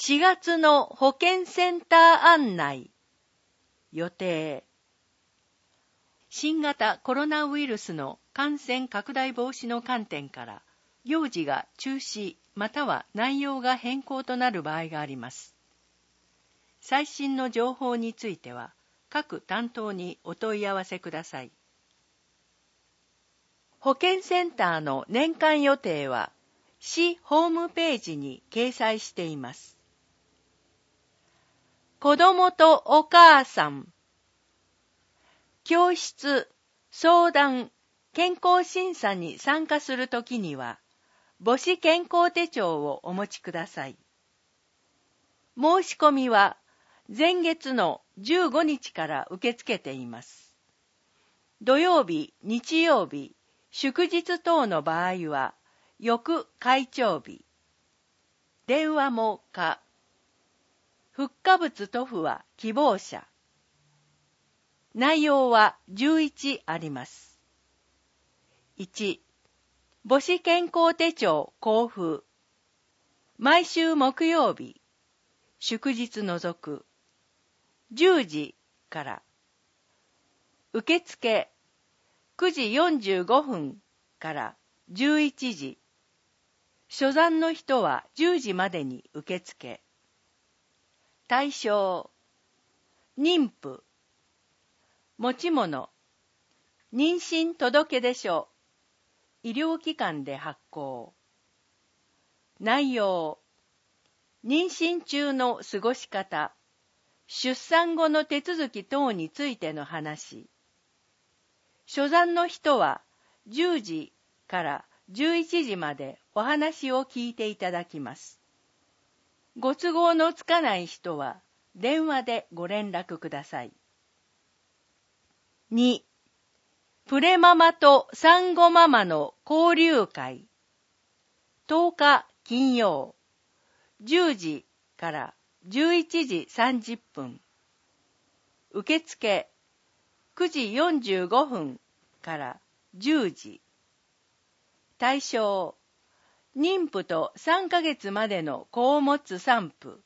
4月の保健センター案内。予定。新型コロナウイルスの感染拡大防止の観点から、行事が中止または内容が変更となる場合があります。最新の情報については、各担当にお問い合わせください。保健センターの年間予定は、市ホームページに掲載しています。子どもとお母さん、教室、相談、健康審査に参加するときには、母子健康手帳をお持ちください。申し込みは前月の15日から受け付けています。土曜日、日曜日、祝日等の場合は、翌開帳日。電話も可。復価物塗布は希望者。内容は11あります。1、母子健康手帳交付。毎週木曜日、祝日除く、10時から。受付、9時45分から11時。初産の人は10時までに受付。対象、妊婦、持ち物、妊娠届出書、医療機関で発行。内容、妊娠中の過ごし方、出産後の手続き等についての話。初産の人は10時から11時までお話を聞いていただきます。ご都合のつかない人は電話でご連絡ください。2、プレママと産後ママの交流会。10日金曜、10時から11時30分。受付、9時45分から10時。対象、妊婦と3ヶ月までの子を持つ産婦。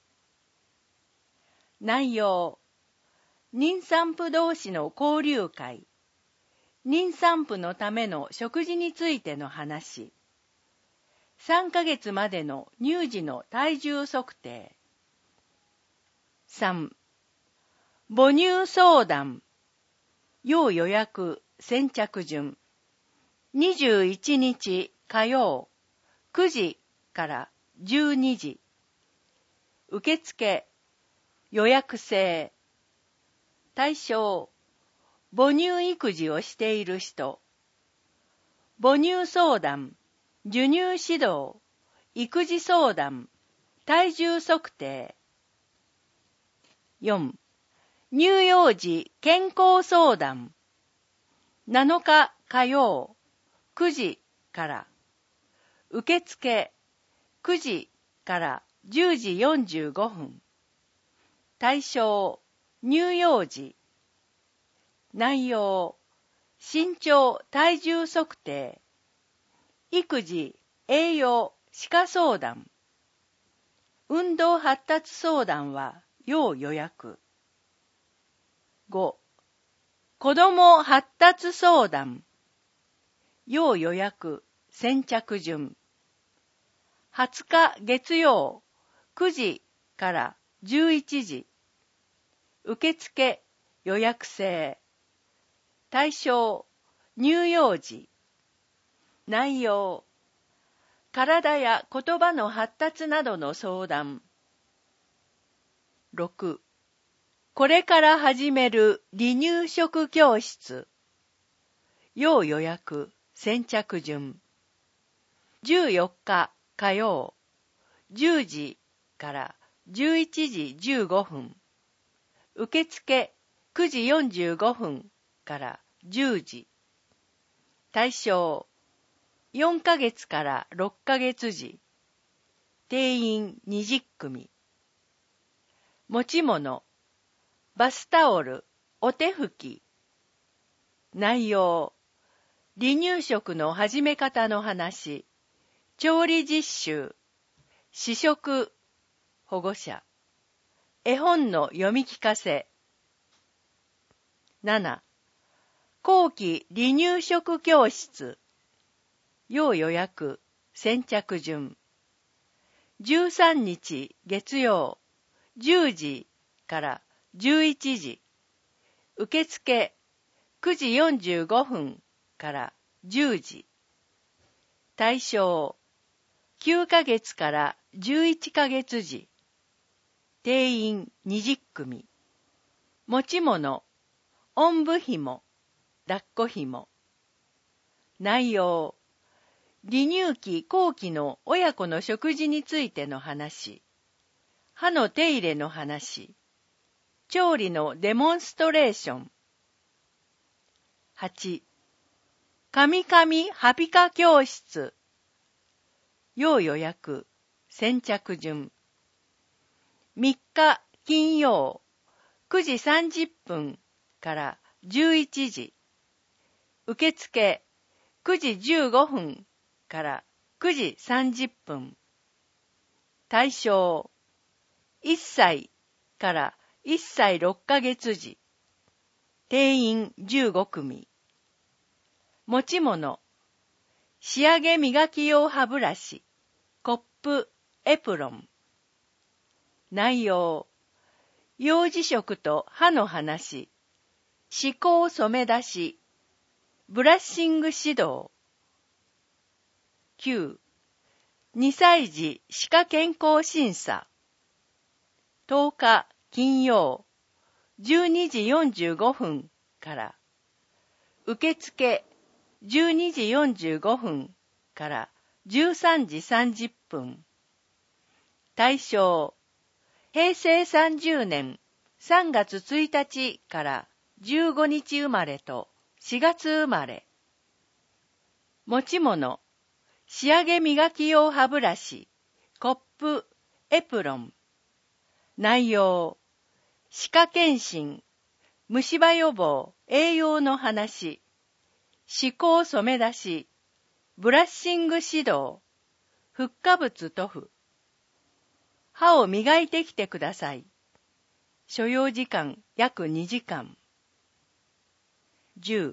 内容、妊産婦同士の交流会。妊産婦のための食事についての話。3ヶ月までの乳児の体重測定。3、母乳相談。要予約、先着順。21日火曜、9時から12時。受付、予約制。対象、母乳育児をしている人。母乳相談、授乳指導、育児相談、体重測定。4、乳幼児健康相談。7日火曜、9時から。受付、9時から10時45分。対象、乳幼児。内容、身長体重測定。育児、栄養、歯科相談。運動発達相談は要予約。5、子ども発達相談。要予約、先着順。20日月曜、9時から11時。受付、予約制。対象、乳幼児。内容、体や言葉の発達などの相談。6、これから始める離乳食教室。要予約、先着順。14日火曜、10時から11時15分。受付、9時45分から10時。対象、4ヶ月から6ヶ月時。定員20組。持ち物、バスタオル、お手拭き。内容、離乳食の始め方の話、調理実習、試食、 保護者。絵本の読み聞かせ。7. 後期離乳食教室。要予約、先着順。13日月曜、10時から11時。受付9時45分から10時。対象9ヶ月から11ヶ月時。定員20組。持ち物、おんぶ紐、抱っこ紐。内容、離乳期後期の親子の食事についての話、歯の手入れの話、調理のデモンストレーション。8. カミカミハピカ教室。要予約、先着順。3日金曜9時30分から11時。受付9時15分から9時30分。対象1歳から1歳6ヶ月時。定員15組。持ち物、仕上げ磨き用歯ブラシ、コップ、エプロン。内容、幼児食と歯の話、歯垢染め出し、ブラッシング指導。9. 2歳児歯科健康審査。10日金曜12時45分から受付12時45分から13時30分。対象平成30年3月1日から15日生まれと4月生まれ。持ち物、仕上げ磨き用歯ブラシ、コップ、エプロン。内容、歯科検診、虫歯予防、栄養の話、歯垢染め出し、ブラッシング指導、フッ化物塗布。歯を磨いてきてください。所要時間約2時間。10.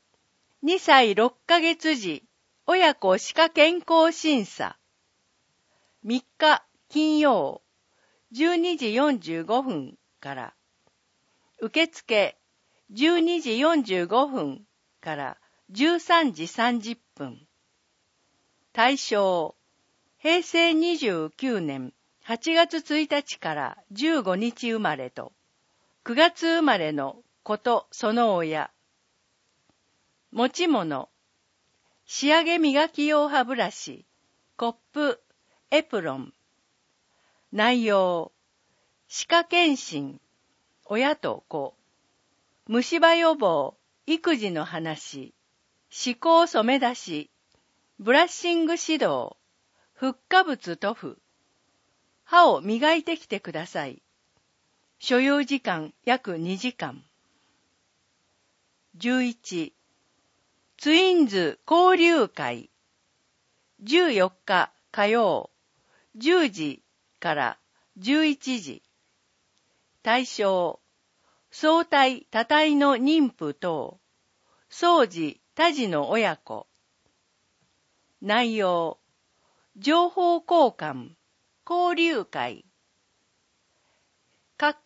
2歳6ヶ月時、親子歯科健康審査。3日金曜、12時45分から受付12時45分から13時30分。対象平成29年8月1日から15日生まれと9月生まれの子とその親。持ち物、仕上げ磨き用歯ブラシ、コップ、エプロン。内容、歯科検診、親と子、虫歯予防、育児の話、歯垢染め出し、ブラッシング指導、フッ化物塗布。歯を磨いてきてください。所要時間約2時間。11. ツインズ交流会。14日火曜、10時から11時。対象、相対多体の妊婦等、相児多児の親子。内容、情報交換、交流会。1、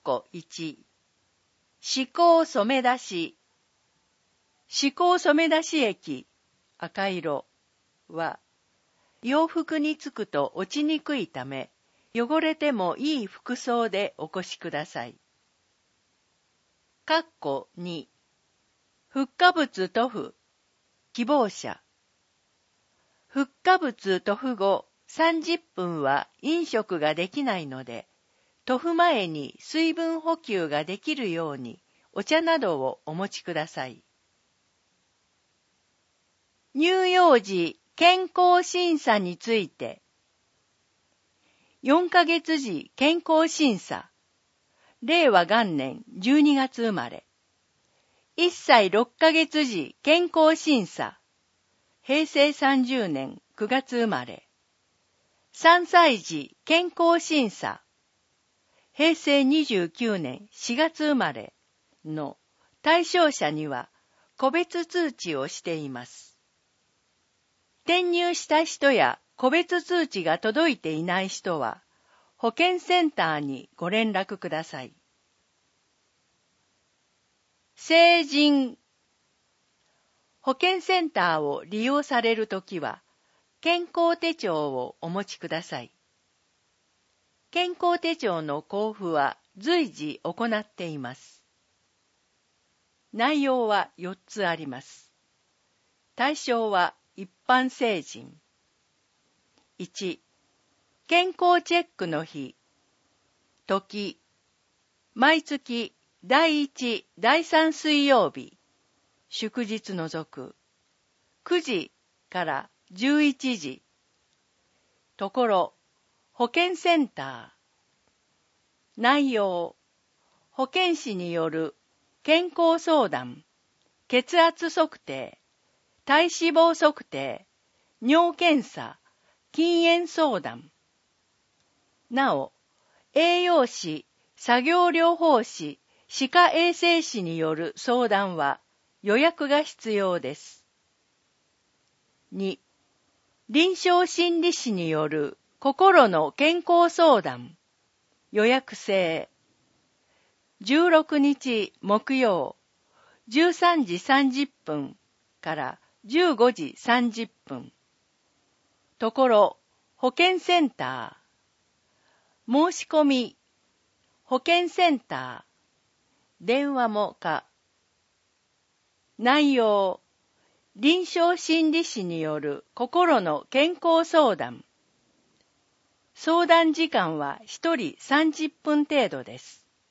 歯垢染め出し。歯垢染め出し液、赤色は、洋服につくと落ちにくいため、汚れてもいい服装でお越しください。2、フッ化物塗布、希望者。フッ化物塗布後30分は飲食ができないので、塗布前に水分補給ができるようにお茶などをお持ちください。乳幼児健康審査について。4ヶ月時健康審査。令和元年12月生まれ。1歳6ヶ月時健康審査。平成30年9月生まれ。3歳児健康審査。 平成29年4月生まれの対象者には個別通知をしています。転入した人や個別通知が届いていない人は、保健センターにご連絡ください。成人。保健センターを利用されるときは、健康手帳をお持ちください。健康手帳の交付は随時行っています。内容は4つあります。対象は一般成人。1、健康チェックの日、時、毎月第1、第3水曜日、祝日除く、9時から11時。ところ、保健センター。内容、保健師による健康相談、血圧測定、体脂肪測定、尿検査、禁煙相談。なお、栄養士、作業療法士、歯科衛生士による相談は予約が必要です。2、臨床心理士による心の健康相談、予約制。16日木曜、13時30分から15時30分。ところ、保健センター。申し込み、保健センター。電話も可。内容、臨床心理士による心の健康相談。相談時間は1人30分程度です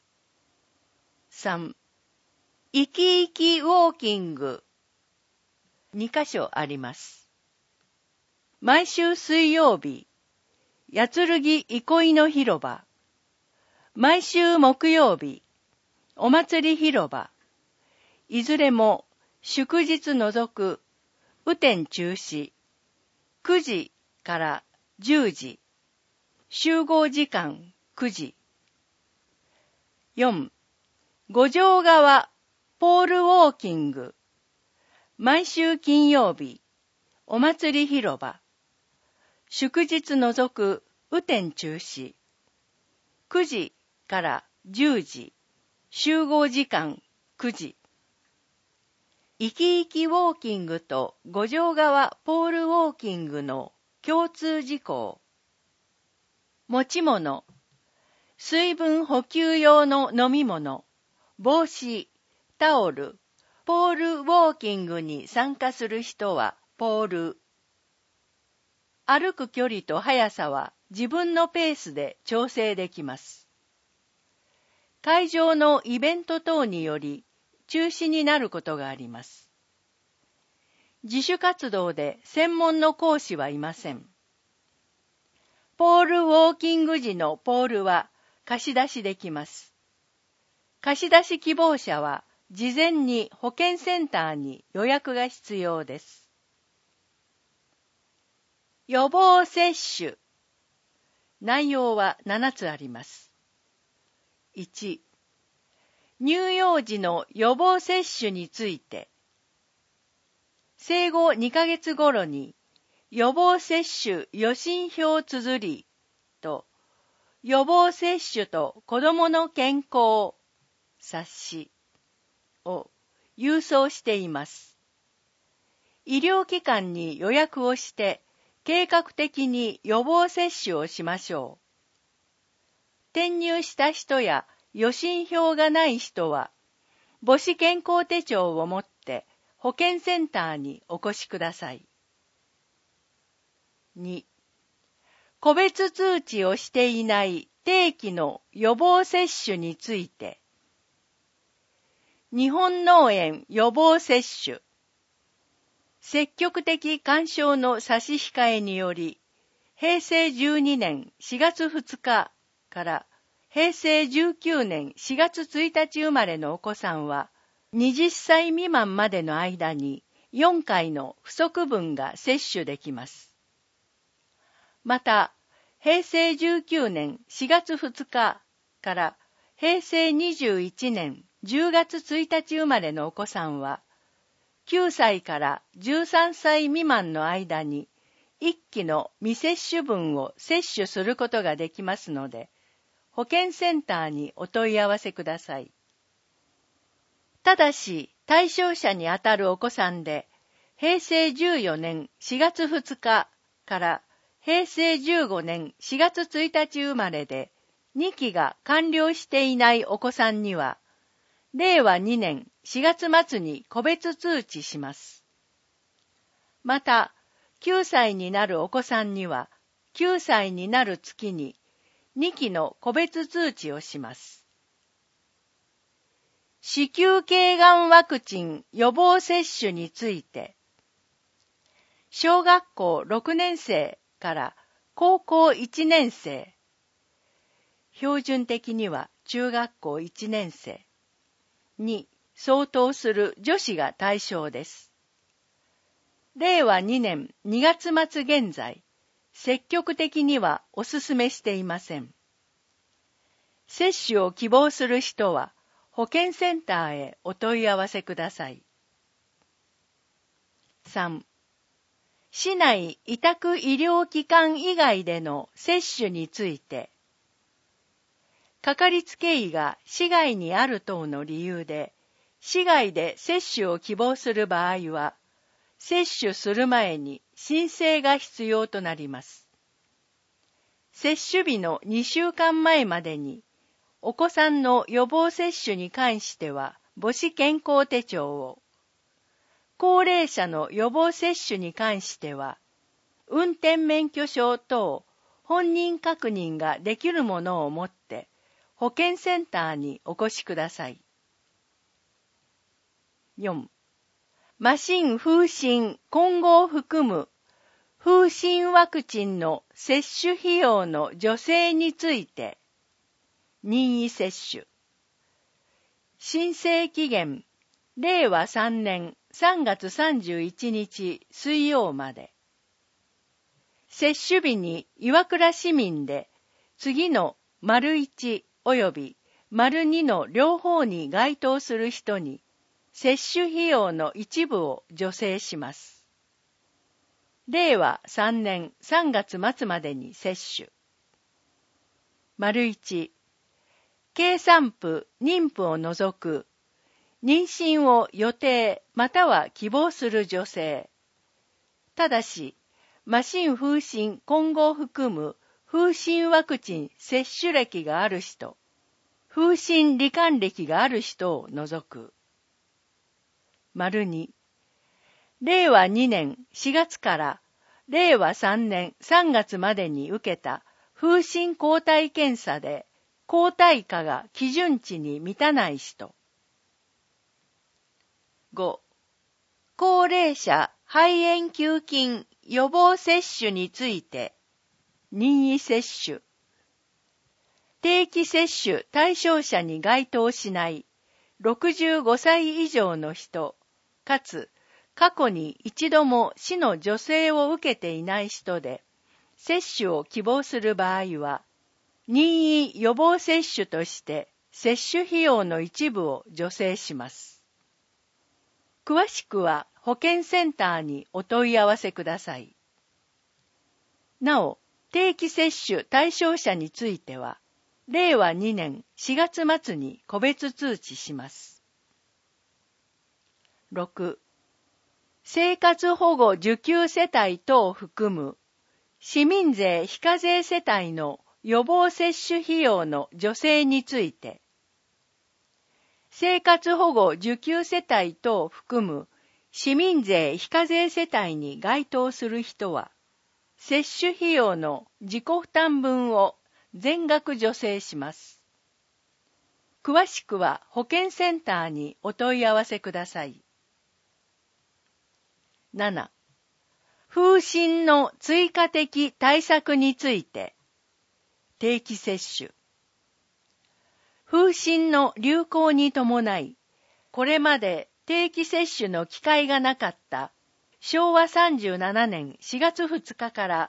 。3、生き生きウォーキング。2カ所あります。毎週水曜日、八剣憩いの広場。毎週木曜日、お祭り広場。いずれも祝日除く、雨天中止。9時から10時。集合時間9時。4、五条川ポールウォーキング。毎週金曜日、お祭り広場。祝日除く雨天中止。9時から10時。集合時間9時。生き生きウォーキングと五条川ポールウォーキングの共通事項。持ち物、水分補給用の飲み物、帽子、タオル、ポールウォーキングに参加する人はポール。歩く距離と速さは自分のペースで調整できます。会場のイベント等により中止になることがあります。自主活動で専門の講師はいません。ポールウォーキング時のポールは貸し出しできます。貸し出し希望者は事前に保健センターに予約が必要です。予防接種。内容は7つあります。1、乳幼児の予防接種について。生後2ヶ月頃に予防接種予診票綴りと予防接種と子どもの健康冊子を郵送しています。医療機関に予約をして計画的に予防接種をしましょう。転入した人や予診票がない人は母子健康手帳を持って保健センターにお越しください。2、個別通知をしていない定期の予防接種について。日本脳炎予防接種。積極的勧奨の差し控えにより、平成12年4月2日から平成19年4月1日生まれのお子さんは、20歳未満までの間に4回の不足分が接種できます。また、平成19年4月2日から平成21年10月1日生まれのお子さんは、9歳から13歳未満の間に1期の未接種分を接種することができますので、保健センターにお問い合わせください。ただし、対象者にあたるお子さんで、平成14年4月2日から平成15年4月1日生まれで、2期が完了していないお子さんには、令和2年4月末に個別通知します。また、9歳になるお子さんには、9歳になる月に2期の個別通知をします。子宮頸がんワクチン予防接種について、小学校6年生から高校1年生、標準的には中学校1年生に相当する女子が対象です。令和2年2月末現在、積極的にはお勧めしていません。接種を希望する人は保健センターへお問い合わせください。3. 市内委託医療機関以外での接種について、かかりつけ医が市外にある等の理由で、市外で接種を希望する場合は、接種する前に申請が必要となります。接種日の2週間前までに、お子さんの予防接種に関しては母子健康手帳を、高齢者の予防接種に関しては、運転免許証等本人確認ができるものを持って保健センターにお越しください。4. 麻疹風疹混合を含む風疹ワクチンの接種費用の助成について、任意接種。申請期限、令和3年3月31日水曜まで。接種日に岩倉市民で次の①および②の両方に該当する人に接種費用の一部を助成します。令和3年3月末までに接種。①経産婦、妊婦を除く妊娠を予定または希望する女性。ただし、麻疹風疹混合を含む風疹ワクチン接種歴がある人、風疹罹患歴がある人を除く。②令和2年4月から令和3年3月までに受けた風疹抗体検査で抗体価が基準値に満たない人。5. 高齢者肺炎球菌予防接種について、任意接種。定期接種対象者に該当しない65歳以上の人、かつ過去に一度も市の助成を受けていない人で、接種を希望する場合は、任意予防接種として接種費用の一部を助成します。詳しくは保健センターにお問い合わせください。なお、定期接種対象者については、令和2年4月末に個別通知します。6. 生活保護受給世帯等を含む市民税非課税世帯の予防接種費用の助成について、生活保護受給世帯等を含む市民税非課税世帯に該当する人は、接種費用の自己負担分を全額助成します。詳しくは保健センターにお問い合わせください。7. 風疹の追加的対策について、定期接種。風疹の流行に伴い、これまで定期接種の機会がなかった昭和37年4月2日から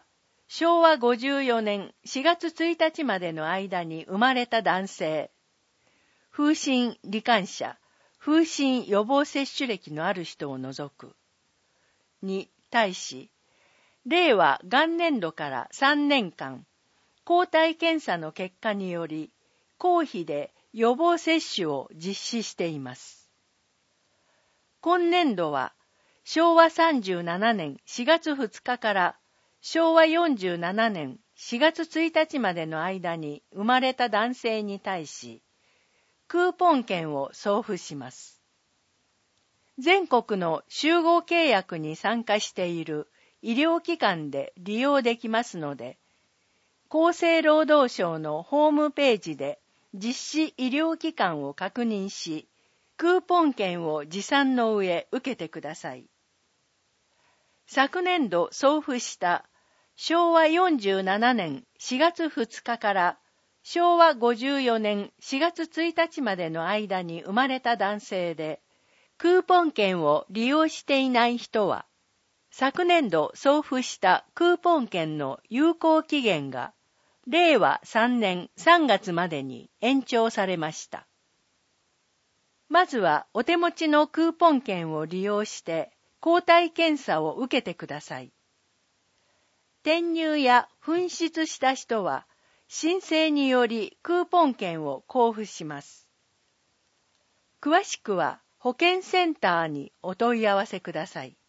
昭和54年4月1日までの間に生まれた男性、風疹罹患者、風疹予防接種歴のある人を除く。に対し、令和元年度から3年間、抗体検査の結果により、公費で予防接種を実施しています。今年度は、昭和37年4月2日から昭和47年4月1日までの間に生まれた男性に対し、クーポン券を送付します。全国の集合契約に参加している医療機関で利用できますので、厚生労働省のホームページで実施医療機関を確認し、クーポン券を持参の上受けてください。昨年度送付した昭和47年4月2日から昭和54年4月1日までの間に生まれた男性で、クーポン券を利用していない人は、昨年度送付したクーポン券の有効期限が令和3年3月までに延長されました。まずはお手持ちのクーポン券を利用して抗体検査を受けてください。転入や紛失した人は申請によりクーポン券を交付します。詳しくは保健センターにお問い合わせください。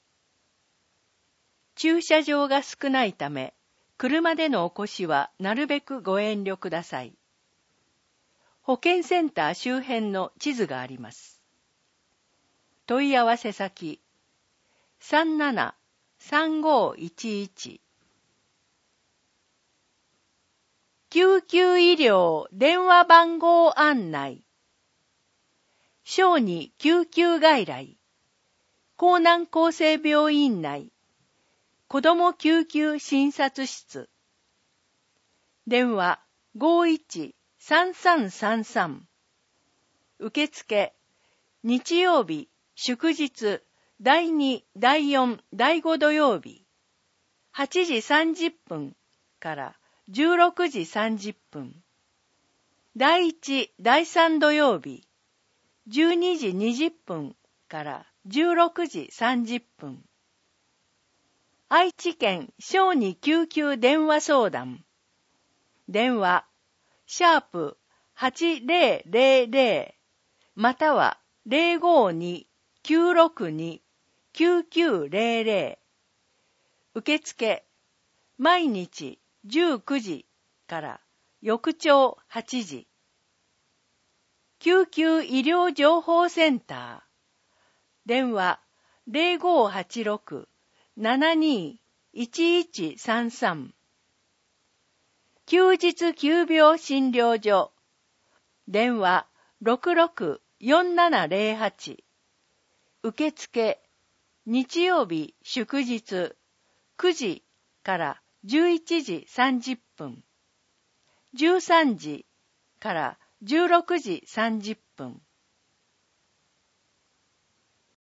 駐車場が少ないため、車でのお越しはなるべくご遠慮ください。保健センター周辺の地図があります。問い合わせ先、37-3511。救急医療電話番号案内。小児救急外来。江南厚生病院内。子ども救急診察室。電話51-3333。受付、日曜日、祝日、第2、第4、第5土曜日、8時30分から16時30分。第1、第3土曜日、12時20分から16時30分。愛知県小児救急電話相談。電話、#8000または052-962-9900。受付、毎日19時から翌朝8時。救急医療情報センター。電話、0586-72-1133。休日急病診療所。電話、66-4708。受付、日曜日祝日、9時から11時30分。13時から16時30分。